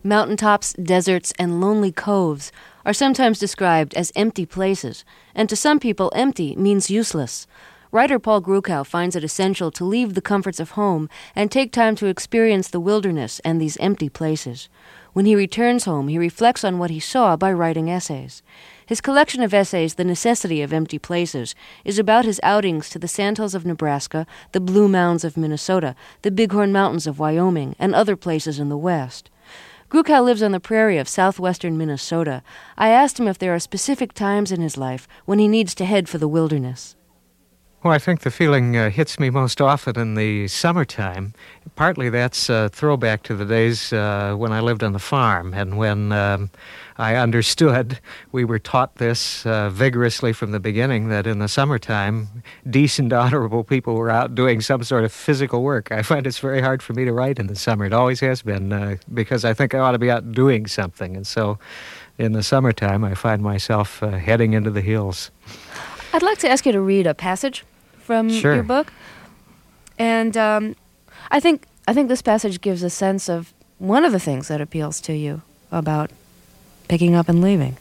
Mountaintops, deserts, and lonely coves are sometimes described as empty places, and to some people, empty means useless. Writer Paul Gruchow finds it essential to leave the comforts of home and take time to experience the wilderness and these empty places. When he returns home, he reflects on what he saw by writing essays. His collection of essays, The Necessity of Empty Places, is about his outings to the Sandhills of Nebraska, the Blue Mounds of Minnesota, the Bighorn Mountains of Wyoming, and other places in the West. Gruchow lives on the prairie of southwestern Minnesota. I asked him if there are specific times in his life when he needs to head for the wilderness. Well, I think the feeling hits me most often in the summertime. Partly that's a throwback to the days when I lived on the farm and when I understood, we were taught this vigorously from the beginning, that in the summertime, decent, honorable people were out doing some sort of physical work. I find it's very hard for me to write in the summer. It always has been, because I think I ought to be out doing something. And so in the summertime, I find myself heading into the hills. I'd like to ask you to read a passage from your book. And I think this passage gives a sense of one of the things that appeals to you about picking up and leaving.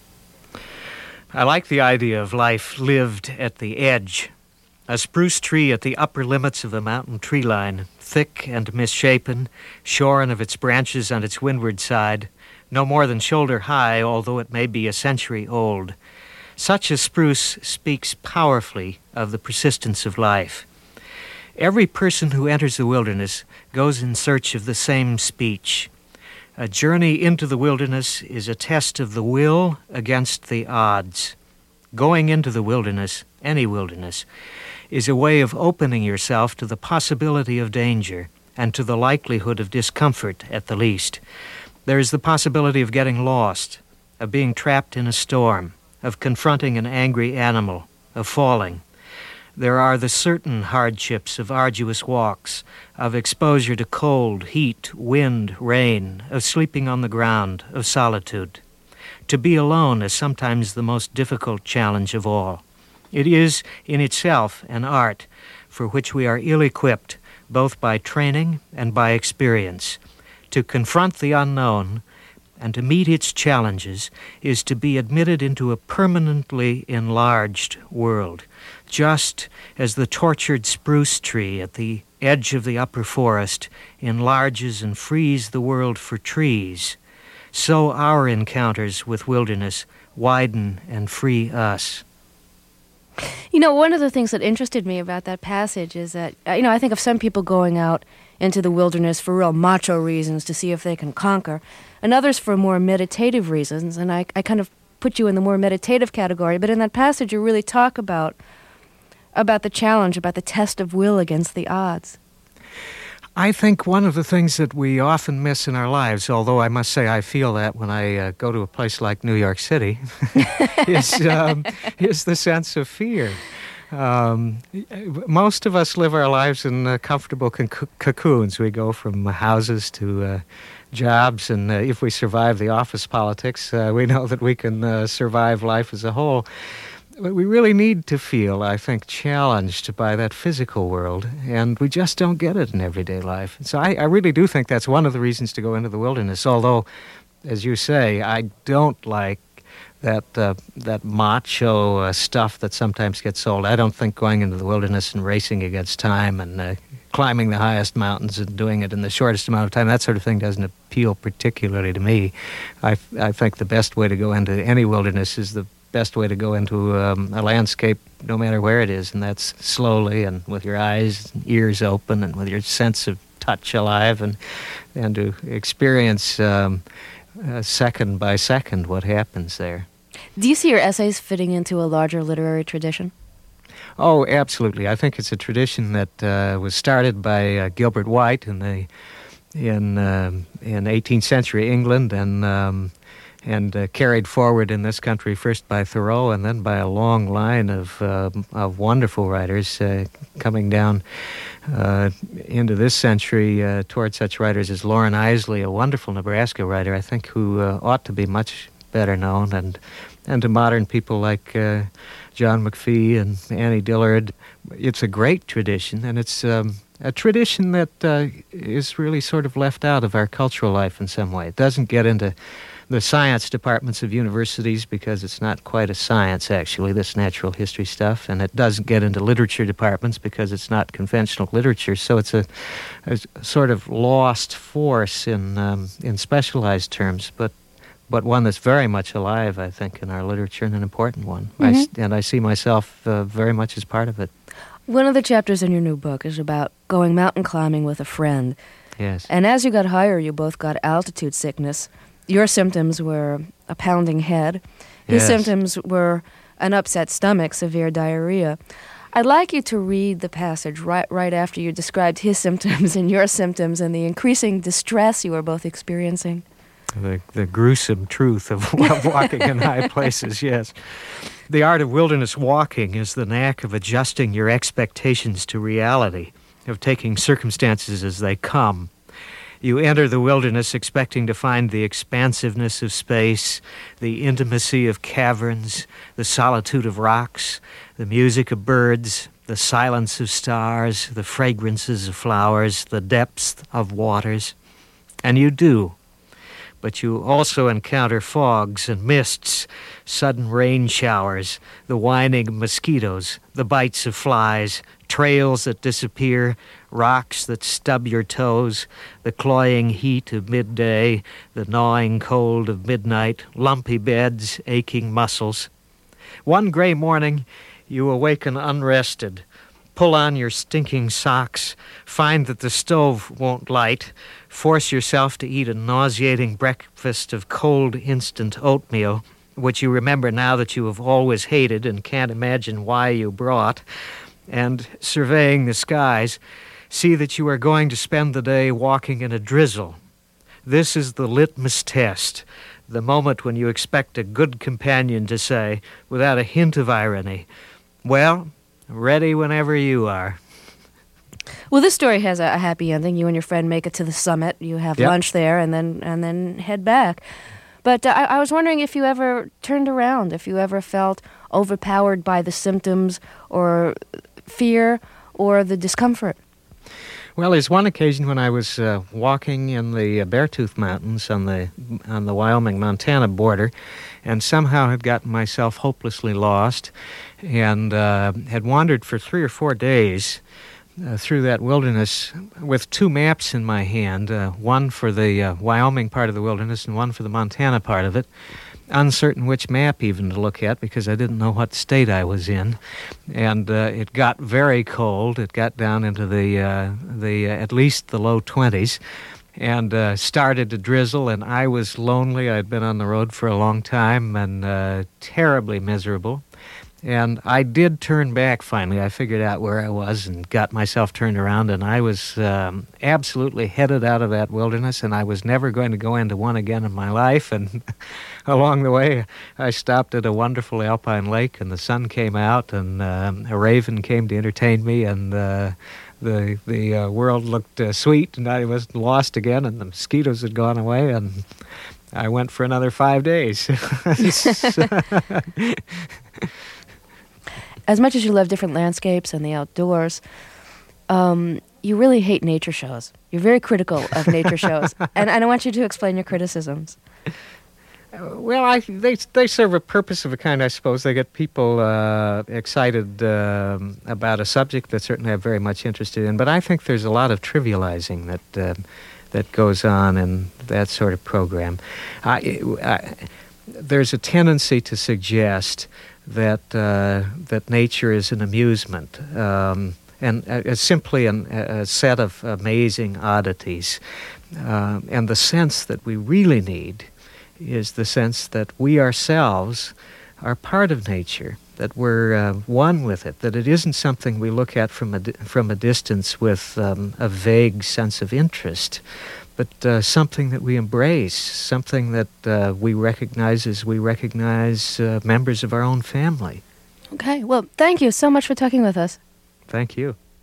I like the idea of life lived at the edge. A spruce tree at the upper limits of the mountain tree line, thick and misshapen, shorn of its branches on its windward side, no more than shoulder high, although it may be a century old. Such a spruce speaks powerfully of the persistence of life. Every person who enters the wilderness goes in search of the same speech. A journey into the wilderness is a test of the will against the odds. Going into the wilderness, any wilderness, is a way of opening yourself to the possibility of danger and to the likelihood of discomfort at the least. There is the possibility of getting lost, of being trapped in a storm, of confronting an angry animal, of falling. There are the certain hardships of arduous walks, of exposure to cold, heat, wind, rain, of sleeping on the ground, of solitude. To be alone is sometimes the most difficult challenge of all. It is, in itself, an art for which we are ill-equipped, both by training and by experience. To confront the unknown and to meet its challenges is to be admitted into a permanently enlarged world, just as the tortured spruce tree at the edge of the upper forest enlarges and frees the world for trees. So our encounters with wilderness widen and free us. You know, one of the things that interested me about that passage is that, I think of some people going out into the wilderness for real macho reasons to see if they can conquer, and others for more meditative reasons, and I kind of put you in the more meditative category, but in that passage you really talk about the challenge, about the test of will against the odds. I think one of the things that we often miss in our lives, although I must say I feel that when I go to a place like New York City, is the sense of fear. Most of us live our lives in comfortable cocoons. We go from houses to jobs, and if we survive the office politics, we know that we can survive life as a whole. But we really need to feel, I think, challenged by that physical world, and we just don't get it in everyday life. So I really do think that's one of the reasons to go into the wilderness, although, as you say, I don't like that macho stuff that sometimes gets sold. I don't think going into the wilderness and racing against time and climbing the highest mountains and doing it in the shortest amount of time, that sort of thing doesn't appeal particularly to me. I think the best way to go into any wilderness is the best way to go into a landscape, no matter where it is, and that's slowly and with your eyes and ears open and with your sense of touch alive, and to experience second by second what happens there. Do you see your essays fitting into a larger literary tradition? Oh, absolutely. I think it's a tradition that was started by Gilbert White in 18th century England, and carried forward in this country first by Thoreau and then by a long line of wonderful writers coming down into this century toward such writers as Loren Eiseley, a wonderful Nebraska writer, I think, who ought to be much better known, and to modern people like John McPhee and Annie Dillard. It's a great tradition, and it's a tradition that is really sort of left out of our cultural life in some way. It doesn't get into the science departments of universities because it's not quite a science, actually, this natural history stuff, and it doesn't get into literature departments because it's not conventional literature. So it's a sort of lost force in specialized terms, but one that's very much alive, I think, in our literature, and an important one. And I see myself very much as part of it. One of the chapters in your new book is about going mountain climbing with a friend. Yes. And as you got higher, you both got altitude sickness. Your symptoms were a pounding head. His symptoms were an upset stomach, severe diarrhea. I'd like you to read the passage right after you described his symptoms and your symptoms and the increasing distress you were both experiencing. The gruesome truth of walking in high places, yes. The art of wilderness walking is the knack of adjusting your expectations to reality, of taking circumstances as they come. You enter the wilderness expecting to find the expansiveness of space, the intimacy of caverns, the solitude of rocks, the music of birds, the silence of stars, the fragrances of flowers, the depths of waters. And you do. But you also encounter fogs and mists, sudden rain showers, the whining of mosquitoes, the bites of flies, trails that disappear, rocks that stub your toes, the cloying heat of midday, the gnawing cold of midnight, lumpy beds, aching muscles. One gray morning, you awaken unrested, pull on your stinking socks, find that the stove won't light, force yourself to eat a nauseating breakfast of cold instant oatmeal, which you remember now that you have always hated and can't imagine why you brought, and surveying the skies, see that you are going to spend the day walking in a drizzle. This is the litmus test, the moment when you expect a good companion to say, without a hint of irony, "Well, ready whenever you are." Well, this story has a happy ending. You and your friend make it to the summit. You have lunch there and then head back. But I was wondering if you ever turned around, if you ever felt overpowered by the symptoms or fear or the discomfort. Well, there's one occasion when I was walking in the Beartooth Mountains on the Wyoming-Montana border, and somehow had gotten myself hopelessly lost, and had wandered for 3 or 4 days through that wilderness with 2 maps in my hand, one for the Wyoming part of the wilderness and one for the Montana part of it, uncertain which map even to look at because I didn't know what state I was in. And it got very cold. It got down into the at least the low 20s and started to drizzle, and I was lonely. I'd been on the road for a long time and terribly miserable. And I did turn back finally. I figured out where I was and got myself turned around, and I was absolutely headed out of that wilderness, and I was never going to go into one again in my life. And along the way, I stopped at a wonderful alpine lake, and the sun came out, and a raven came to entertain me, and the world looked sweet, and I was lost again, and the mosquitoes had gone away, and I went for another 5 days. As much as you love different landscapes and the outdoors, you really hate nature shows. You're very critical of nature shows, and I want you to explain your criticisms. Well, they serve a purpose of a kind, I suppose. They get people excited about a subject that certainly I'm very much interested in. But I think there's a lot of trivializing that goes on in that sort of program. There's a tendency to suggest that nature is an amusement and simply a set of amazing oddities. And the sense that we really need is the sense that we ourselves are part of nature, that we're one with it, that it isn't something we look at from a distance with a vague sense of interest, but something that we embrace, something that we recognize as we recognize members of our own family. Okay, well, thank you so much for talking with us. Thank you.